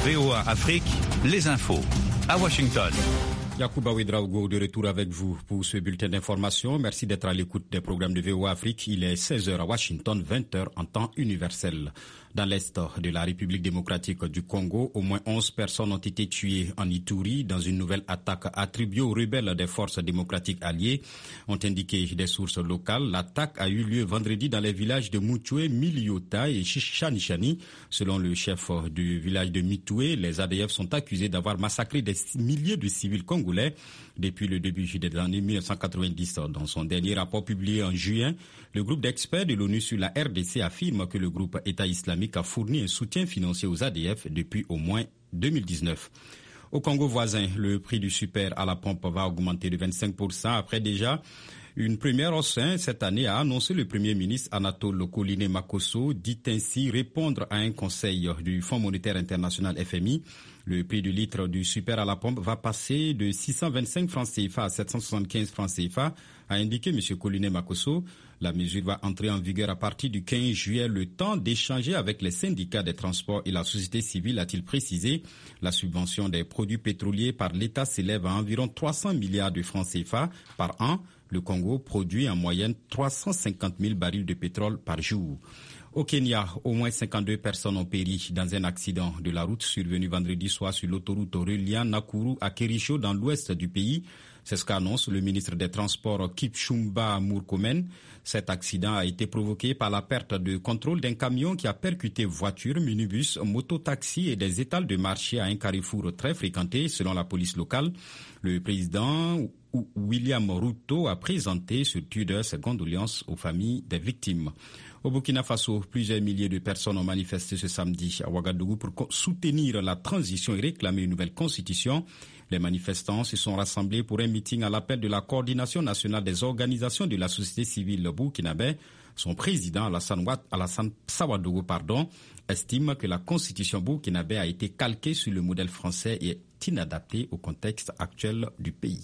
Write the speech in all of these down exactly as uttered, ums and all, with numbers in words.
V O A Afrique, les infos à Washington. Yacouba Ouedraogo de retour avec vous pour ce bulletin d'information. Merci d'être à l'écoute des programmes de V O A Afrique. Il est seize heures à Washington, vingt heures en temps universel. Dans l'est de la République démocratique du Congo, au moins onze personnes ont été tuées en Ituri dans une nouvelle attaque attribuée aux rebelles des forces démocratiques alliées, ont indiqué des sources locales. L'attaque a eu lieu vendredi dans les villages de Mutoué, Miliota et Chichanichani. Selon le chef du village de Mitoué, les A D F sont accusés d'avoir massacré des milliers de civils congolais depuis le début des années mille neuf cent quatre-vingt-dix. Dans son dernier rapport publié en juin, le groupe d'experts de l'ONU sur la R D C affirme que le groupe État islamique a fourni un soutien financier aux A D F depuis au moins deux mille dix-neuf. Au Congo voisin, le prix du super à la pompe va augmenter de vingt-cinq pour cent après déjà une première hausse cette année, a annoncé le Premier ministre Anatole Koliné Makosso, dit ainsi répondre à un conseil du Fonds monétaire international F M I. Le prix du litre du super à la pompe va passer de six cent vingt-cinq francs C F A à sept cent soixante-quinze francs C F A, a indiqué M. Koliné Makosso. La mesure va entrer en vigueur à partir du quinze juillet, le temps d'échanger avec les syndicats des transports et la société civile, a-t-il précisé. La subvention des produits pétroliers par l'État s'élève à environ trois cents milliards de francs C F A par an. Le Congo produit en moyenne trois cent cinquante mille barils de pétrole par jour. Au Kenya, au moins cinquante-deux personnes ont péri dans un accident de la route survenu vendredi soir sur l'autoroute reliant Nakuru à Kericho dans l'ouest du pays. C'est ce qu'annonce le ministre des Transports Kipchumba Murkomen. Cet accident a été provoqué par la perte de contrôle d'un camion qui a percuté voitures, minibus, mototaxis et des étals de marché à un carrefour très fréquenté selon la police locale. Le président William Ruto a présenté sur Twitter ses condoléances aux familles des victimes. Au Burkina Faso, plusieurs milliers de personnes ont manifesté ce samedi à Ouagadougou pour soutenir la transition et réclamer une nouvelle constitution. Les manifestants se sont rassemblés pour un meeting à l'appel de la coordination nationale des organisations de la société civile burkinabé. Son président, Alassane, Alassane Sawadogo, pardon, estime que la constitution burkinabé a été calquée sur le modèle français et est inadaptée au contexte actuel du pays.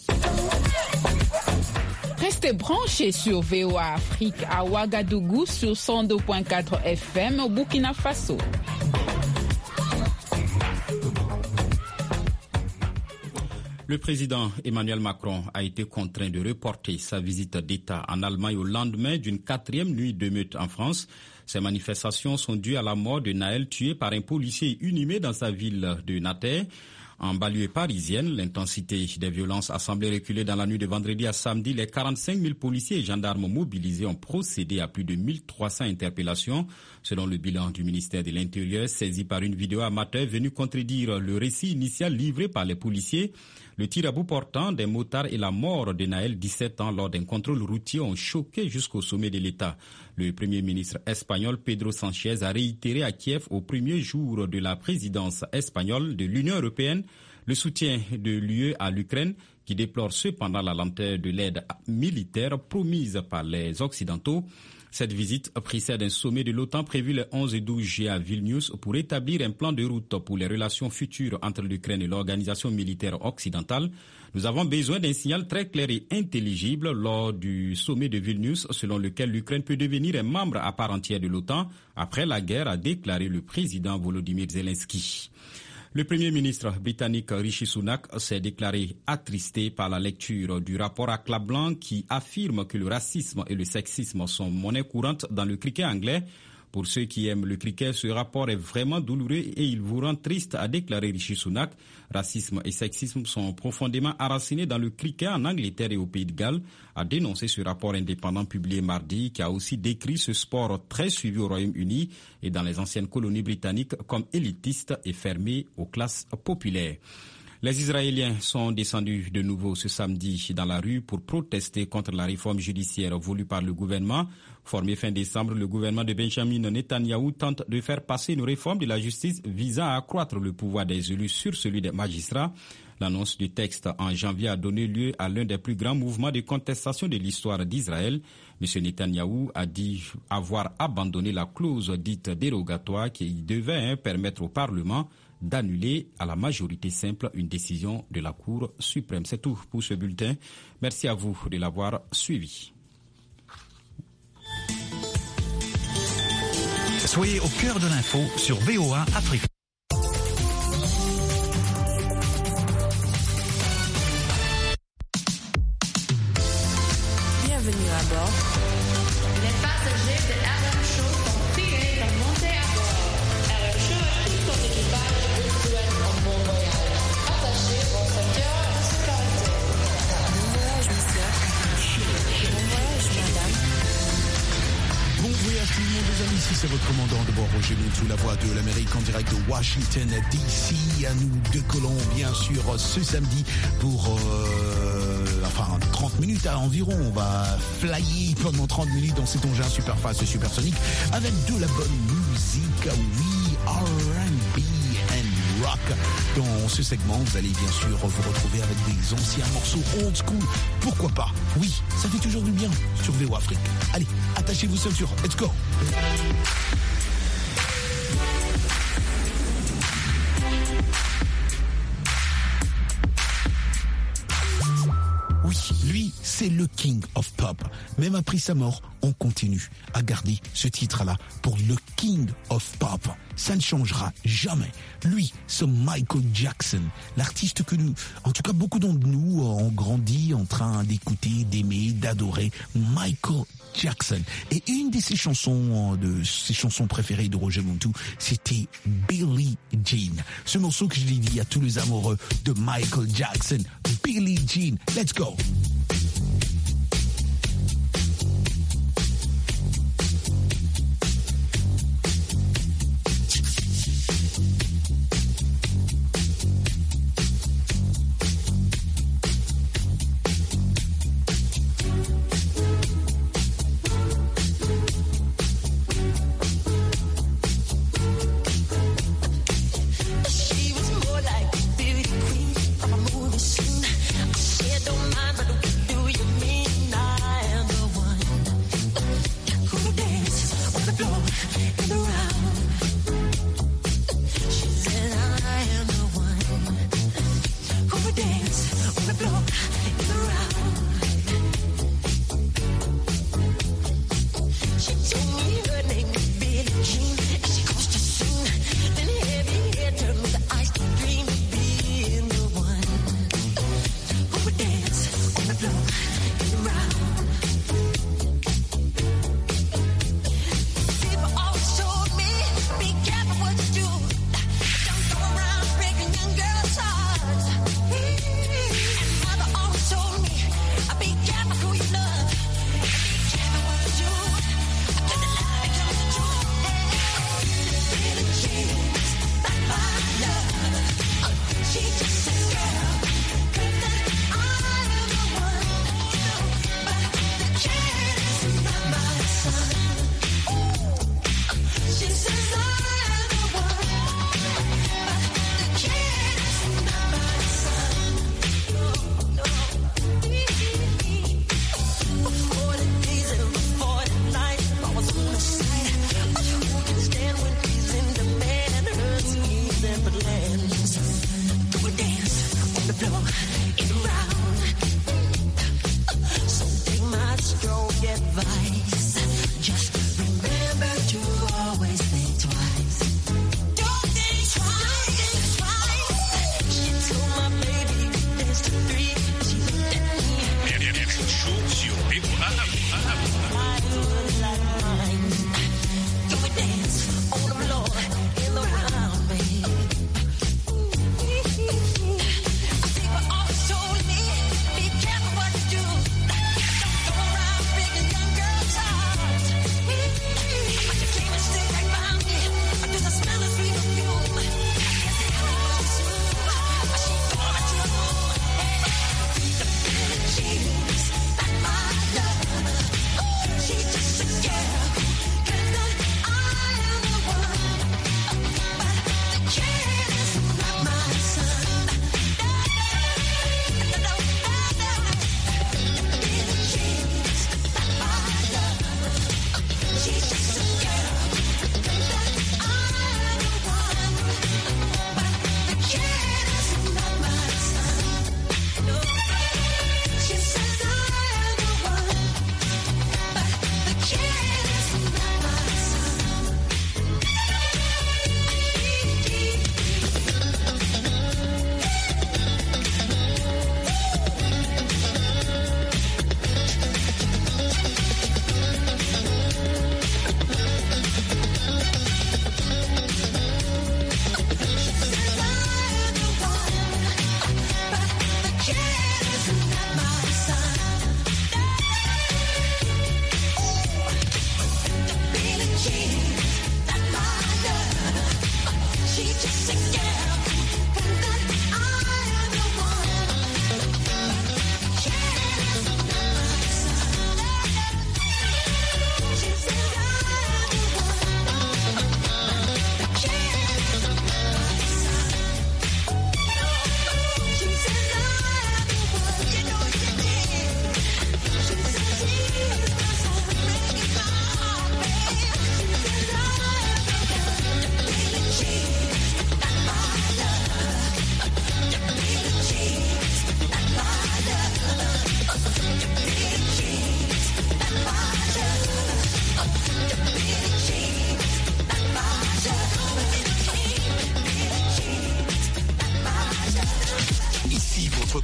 Restez branchés sur V O A Afrique à Ouagadougou sur cent deux virgule quatre F M au Burkina Faso. Le président Emmanuel Macron a été contraint de reporter sa visite d'État en Allemagne au lendemain d'une quatrième nuit d'émeute en France. Ces manifestations sont dues à la mort de Naël, tué par un policier inhumé dans sa ville de Nanterre. En banlieue parisienne, l'intensité des violences a semblé reculer dans la nuit de vendredi à samedi. Les quarante-cinq mille policiers et gendarmes mobilisés ont procédé à plus de mille trois cents interpellations. Selon le bilan du ministère de l'Intérieur, saisi par une vidéo amateur venue contredire le récit initial livré par les policiers, le tir à bout portant des motards et la mort de Naël, dix-sept ans, lors d'un contrôle routier ont choqué jusqu'au sommet de l'État. Le premier ministre espagnol Pedro Sánchez a réitéré à Kiev au premier jour de la présidence espagnole de l'Union européenne le soutien de l'U E à l'Ukraine, qui déplore cependant la lenteur de l'aide militaire promise par les Occidentaux. Cette visite précède un sommet de l'OTAN prévu les onze et douze juillet à Vilnius pour établir un plan de route pour les relations futures entre l'Ukraine et l'organisation militaire occidentale. Nous avons besoin d'un signal très clair et intelligible lors du sommet de Vilnius, selon lequel l'Ukraine peut devenir un membre à part entière de l'OTAN après la guerre, a déclaré le président Volodymyr Zelensky. Le Premier ministre britannique Rishi Sunak s'est déclaré attristé par la lecture du rapport à Clap Blanc qui affirme que le racisme et le sexisme sont monnaie courante dans le cricket anglais. Pour ceux qui aiment le cricket, ce rapport est vraiment douloureux et il vous rend triste, a déclaré Rishi Sunak. Racisme et sexisme sont profondément enracinés dans le cricket en Angleterre et au Pays de Galles, a dénoncé ce rapport indépendant publié mardi qui a aussi décrit ce sport très suivi au Royaume-Uni et dans les anciennes colonies britanniques comme élitiste et fermé aux classes populaires. Les Israéliens sont descendus de nouveau ce samedi dans la rue pour protester contre la réforme judiciaire voulue par le gouvernement. Formé fin décembre, le gouvernement de Benjamin Netanyahou tente de faire passer une réforme de la justice visant à accroître le pouvoir des élus sur celui des magistrats. L'annonce du texte en janvier a donné lieu à l'un des plus grands mouvements de contestation de l'histoire d'Israël. M. Netanyahou a dit avoir abandonné la clause dite dérogatoire qui devait permettre au Parlement d'annuler à la majorité simple une décision de la Cour suprême. C'est tout pour ce bulletin. Merci à vous de l'avoir suivi. Soyez au cœur de l'info sur V O A Afrique. Roger Montou, la voix de l'Amérique en direct de Washington D C. Nous décollons bien sûr ce samedi pour euh, enfin trente minutes à environ. On va flyer pendant trente minutes dans cet engin super fast et supersonique avec de la bonne musique, oui, R and B and rock. Dans ce segment, vous allez bien sûr vous retrouver avec des anciens morceaux old school. Pourquoi pas? Oui, ça fait toujours du bien sur V O Afrique. Allez, attachez vos ceintures, let's go! Oui, lui, c'est le King of Pop. Même après sa mort, on continue à garder ce titre-là pour le King of Pop. Ça ne changera jamais. Lui, c'est Michael Jackson, l'artiste que nous, en tout cas beaucoup d'entre nous, ont grandi en train d'écouter, d'aimer, d'adorer Michael Jackson. Et une de ses chansons, de ses chansons préférées de Roger Montou, c'était Billie Jean. Ce morceau que je l'ai dit à tous les amoureux de Michael Jackson, Billie Jean. Let's go.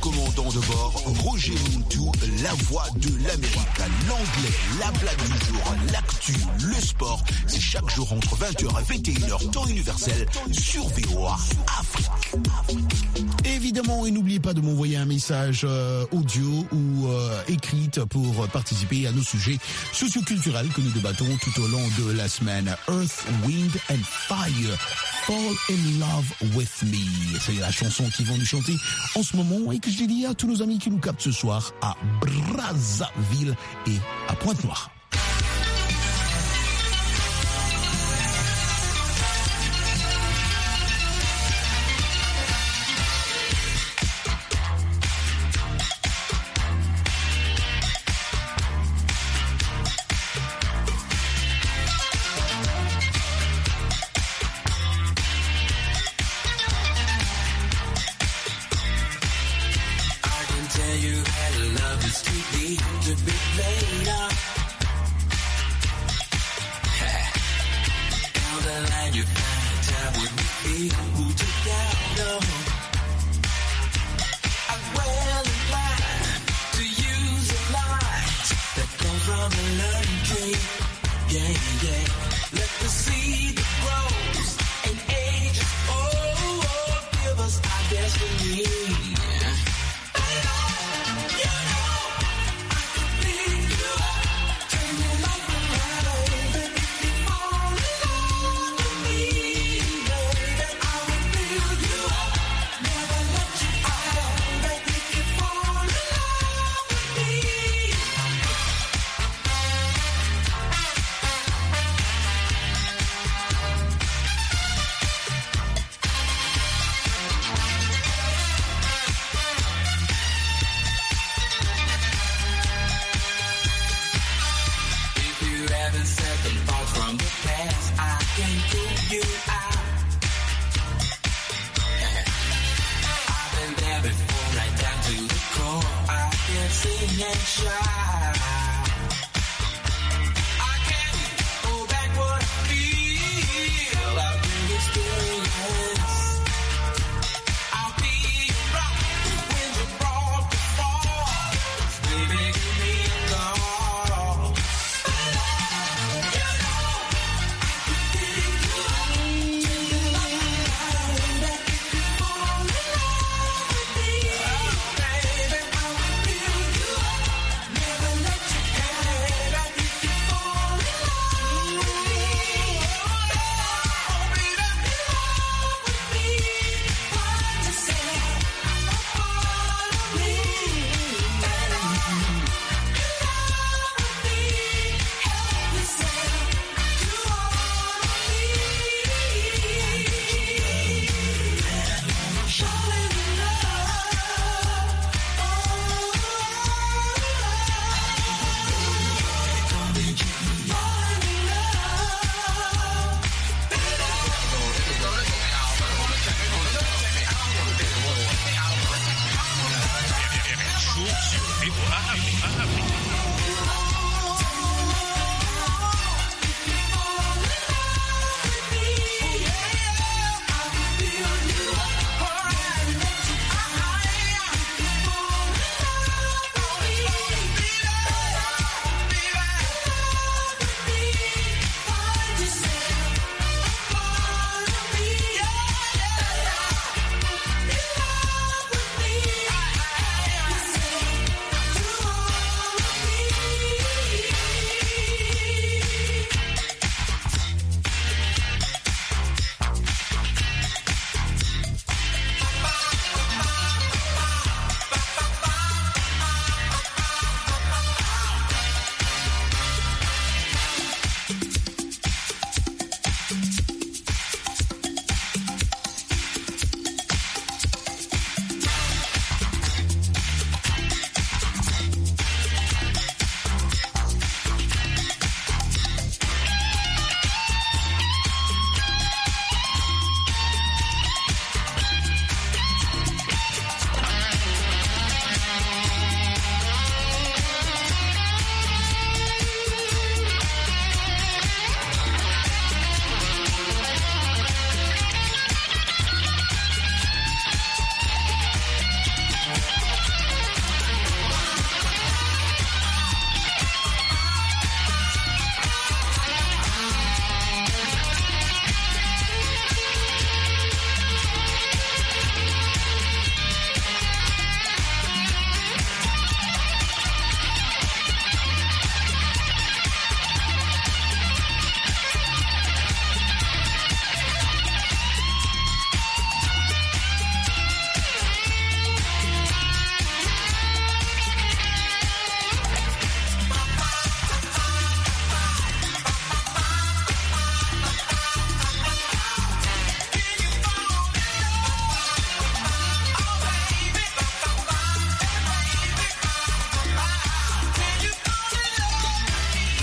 commandant de bord, Roger Muntu, la voix de l'Amérique. L'anglais, la blague du jour, l'actu, le sport, c'est chaque jour entre vingt heures et vingt et une heures, temps universel, sur V O A Afrique. Évidemment, et n'oubliez pas de m'envoyer un message euh, audio ou euh, écrite pour participer à nos sujets socioculturels que nous débattons tout au long de la semaine. Earth, Wind and Fire, Fall in Love with Me. C'est la chanson qu'ils vont nous chanter en ce moment et que je dédie à tous nos amis qui nous captent ce soir à Brazzaville et à Pointe-Noire. Never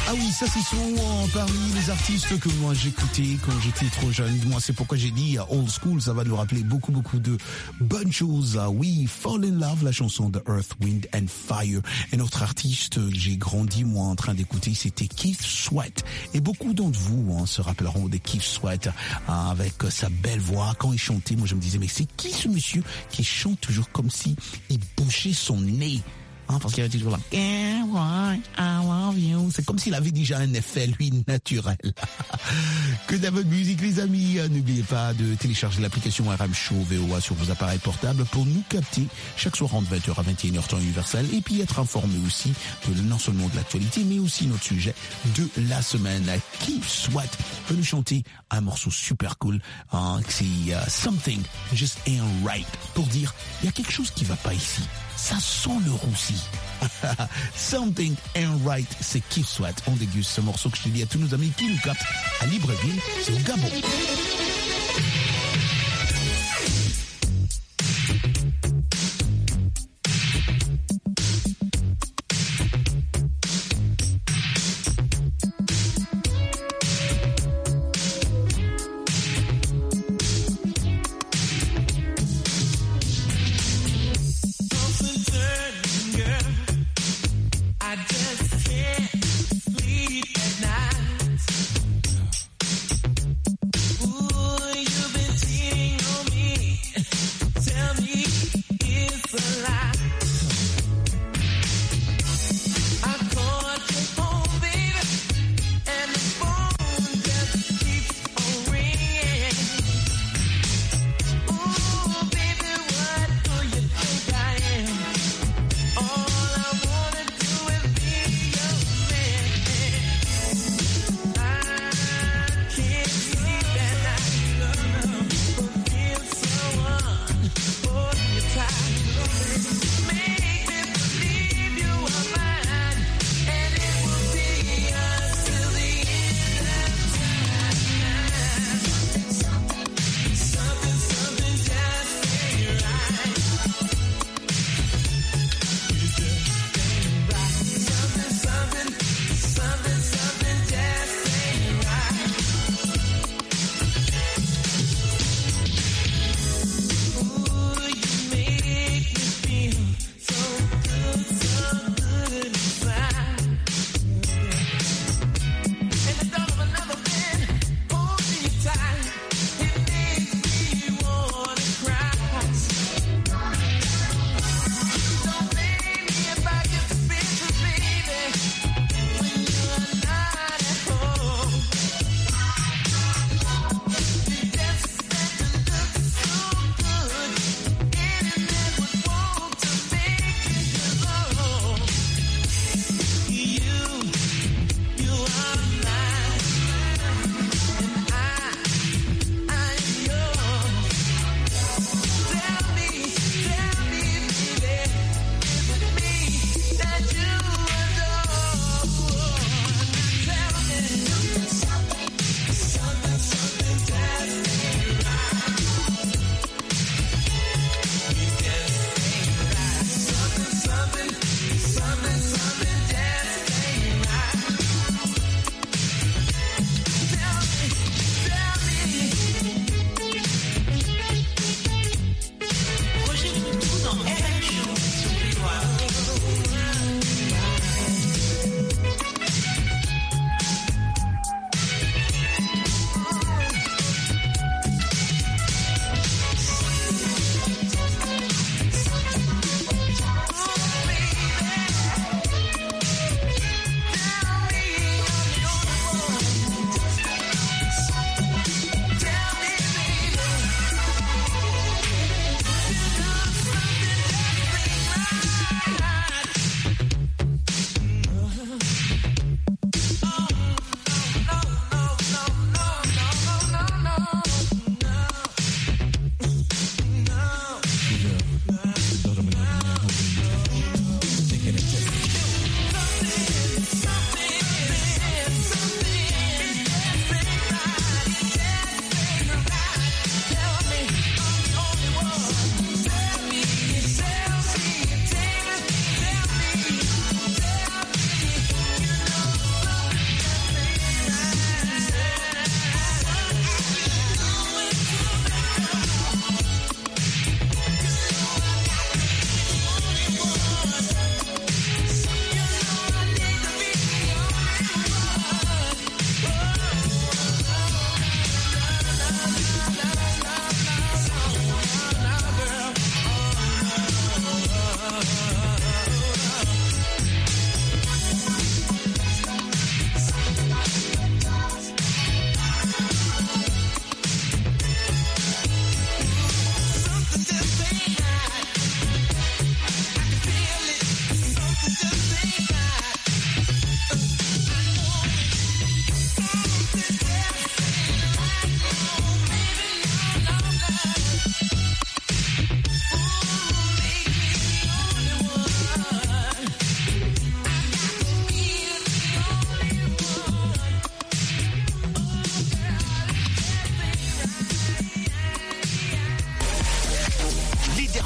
Ah oui, ça c'est souvent parmi les artistes que moi j'écoutais quand j'étais trop jeune. Moi c'est pourquoi j'ai dit old school, ça va nous rappeler beaucoup beaucoup de bonnes choses. Ah oui, Fall in Love, la chanson de Earth, Wind and Fire. Et notre artiste, j'ai grandi moi en train d'écouter, c'était Keith Sweat. Et beaucoup d'entre vous hein, se rappelleront de Keith Sweat hein, avec sa belle voix. Quand il chantait, moi je me disais mais c'est qui ce monsieur qui chante toujours comme si il bouchait son nez? Hein, parce qu'il avait toujours là, yeah, I love you. C'est comme s'il avait déjà un effet, lui, naturel. Que de la bonne musique, les amis. N'oubliez pas de télécharger l'application R M Show V O A sur vos appareils portables pour nous capter chaque soir entre vingt heures à vingt et une heures temps universel et puis être informé aussi de non seulement de l'actualité, mais aussi notre sujet de la semaine. Keith Sweat peut nous chanter un morceau super cool. Hein, c'est uh, Something Just Ain't Right. Pour dire, il y a quelque chose qui va pas ici. Ça sent le roussi. Something Ain't Right, c'est Keith Sweat. On déguste ce morceau que je te dis à tous nos amis qui nous captent à Libreville, c'est au Gabon. Ooh.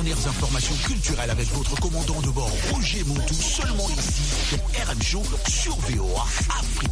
dernières informations culturelles avec votre commandant de bord Roger Montou, seulement ici dans R M Show sur V O A Afrique.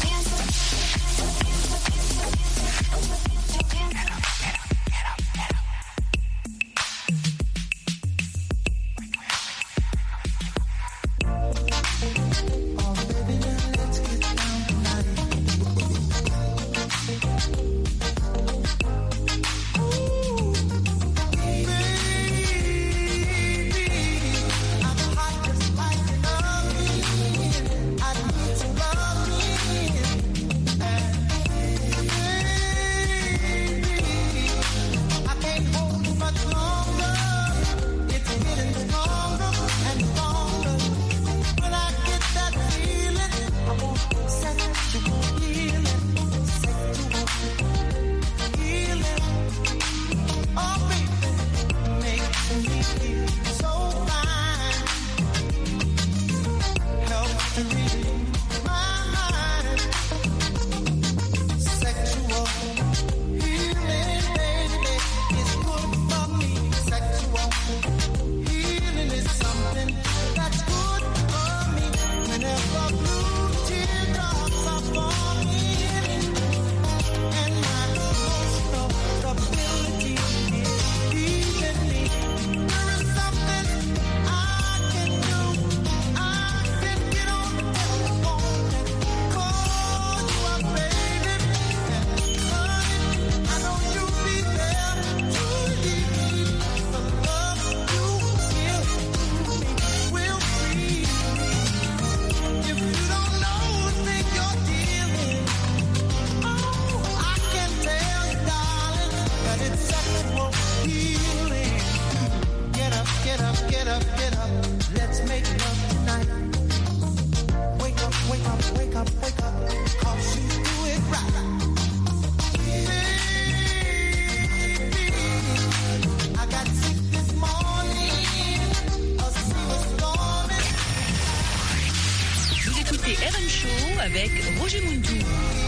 avec Roger Montou.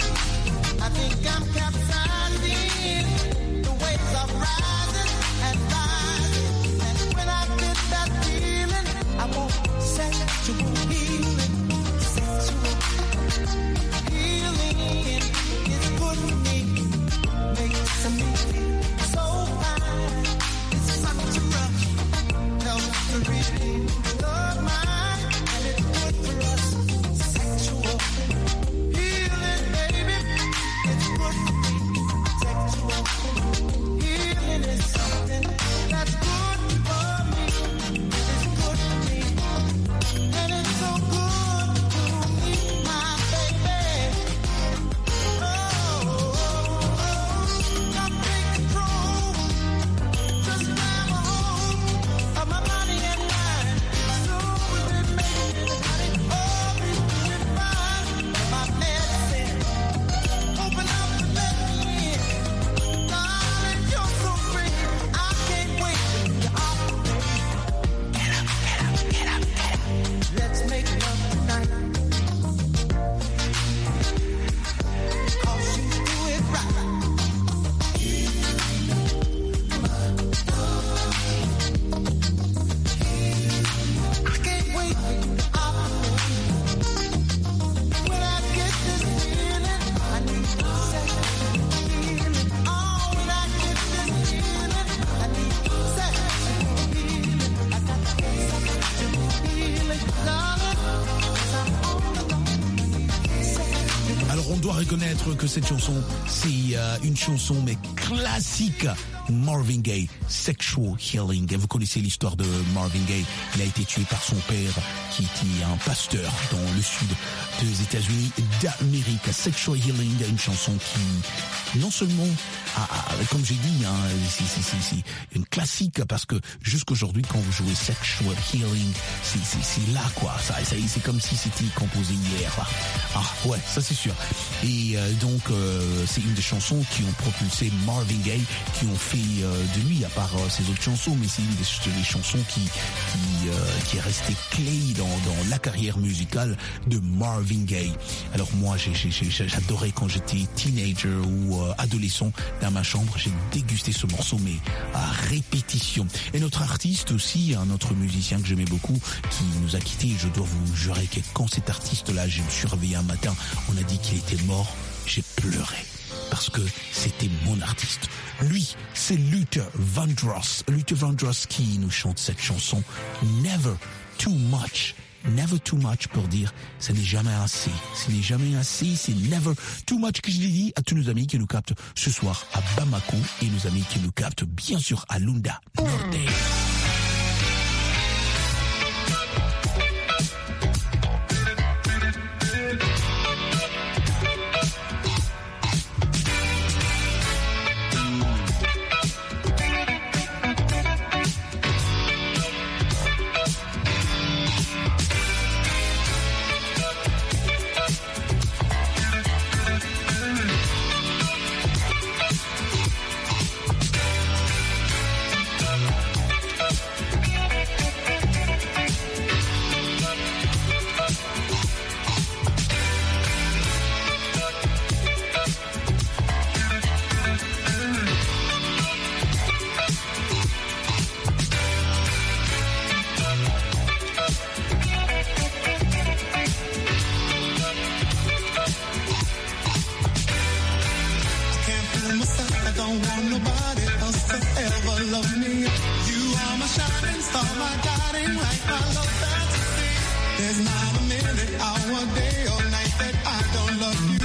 Reconnaître que cette chanson, c'est euh, une chanson mais classique. Marvin Gaye, Sexual Healing. Et vous connaissez l'histoire de Marvin Gaye. Il a été tué par son père, qui était un pasteur dans le sud des États-Unis d'Amérique. Sexual Healing, une chanson qui, non seulement, a, a, comme j'ai dit, hein, c'est, c'est, c'est, c'est une classique parce que jusqu'aujourd'hui, quand vous jouez Sexual Healing, c'est, c'est, c'est là quoi. Ça, ça, c'est comme si c'était composé hier. Ah ouais, ça c'est sûr. Et euh, donc, euh, c'est une des chansons qui ont propulsé Marvin Gaye, qui ont fait fait euh, de lui, à part euh, ses autres chansons, mais c'est une des, des chansons qui qui, euh, qui est restée clé dans, dans la carrière musicale de Marvin Gaye. Alors moi, j'ai, j'ai, j'ai, j'adorais quand j'étais teenager ou euh, adolescent dans ma chambre, j'ai dégusté ce morceau, mais à répétition. Et notre artiste aussi, un autre musicien que j'aimais beaucoup, qui nous a quittés, je dois vous jurer que quand cet artiste-là, je me suis réveillé un matin, on a dit qu'il était mort, j'ai pleuré. Parce que c'était mon artiste. Lui, c'est Luther Vandross. Luther Vandross qui nous chante cette chanson Never Too Much. Never too much pour dire ce n'est jamais assez. Ce n'est jamais assez, c'est never too much que je l'ai dit à tous nos amis qui nous captent ce soir à Bamako et nos amis qui nous captent bien sûr à Lunda Norte. There's not a minute, hour, day or night that I don't love you.